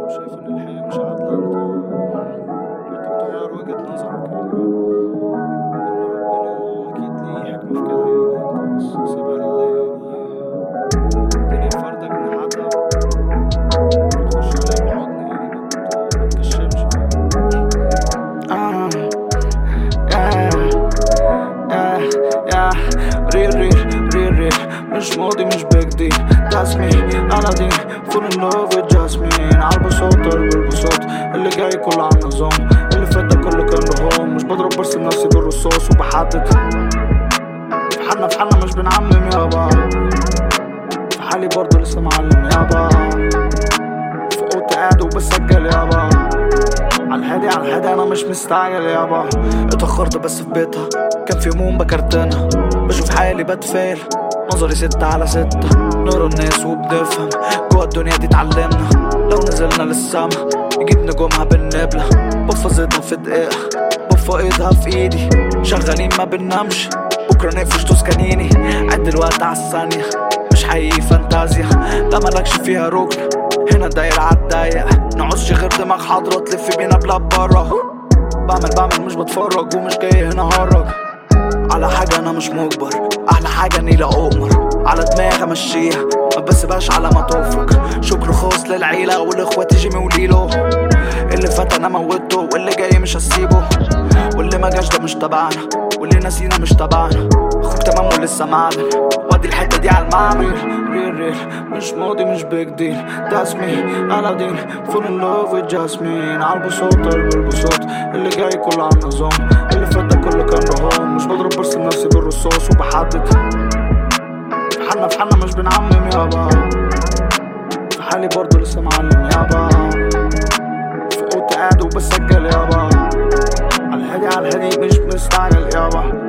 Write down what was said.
وشايف ان الحياة مش عادلة، انت بتغير وجهة نظرك ان ربنا اكيد ليه حكمة في كده، انت بس سيبها لله. الدنيا فردة جناحاتها، تخش عليها بالحضن، ما تكشمش. ريل مش ماضي مش بيج ديل. That's me أنا دي فول ان لوف with Jasmine. عالبساط ضرب البساط، اللي جاي كله على النظام، اللي فات ده كله كان رهان. مش بضرب برسم نفسي بالرصاص وبحدد في حالنا مش بنعمم يابا، في حالي برضه لسه معلم يابا، في اوضتي قاعد وبسجل يابا، عالهادي انا مش مستعجل يابا. اتأخرت بس في بيتها، كان في هموم بكرتنا، بشوف حالي بتفائل، نظري 6/6. نقرا الناس وبنفهم، جوا الدنيا دي اتعلمنا، لو نزلنا للسما نجيب نجومها بالنبلة. بفة ايدها في دقيقة، بفة ايدها في ايدي، شغالين ما بننامش، بكرة نقفش توسكانيني. عد الوقت عالثانية، مش حقيقي فانتازيا، لا ملكش فيها ركن، هنا داير عالضيق. نعوزش غير دماغ حاضرة تلف بينا بلاد برا. بعمل مش بتفرج، ومش جاي هنا هرج على حاجة أنا مش مجبر. أحلى حاجة نيلة أؤمر، على دماغي أمشيها، ما بسيبهاش على ما تفرج. شكر خاص للعيلة والإخوات جيمي وليلو، اللي فات أنا موته، واللي جاي مش هسيبه، واللي ما جاش ده مش تبعنا، واللي ناسينا مش تبعنا. أخوك تمام ولسه معدن، وادي الحتة دي عالمعمل. ريل مش ماضي مش بيج ديل. That's me أنا دين فول ان لوف with Jasmine. عالبساط ضرب البساط، اللي جاي كله على النظام، اللي فات ده كله كان رهان. مش بضرب برسم نفسي بالرصاص وبحدد في حالنا مش بنعمم يابا، في حالي برضه لسه معلم يابا، في اوضتي قاعد وبسجل يابا، عالهادي مش مستعجل يابا.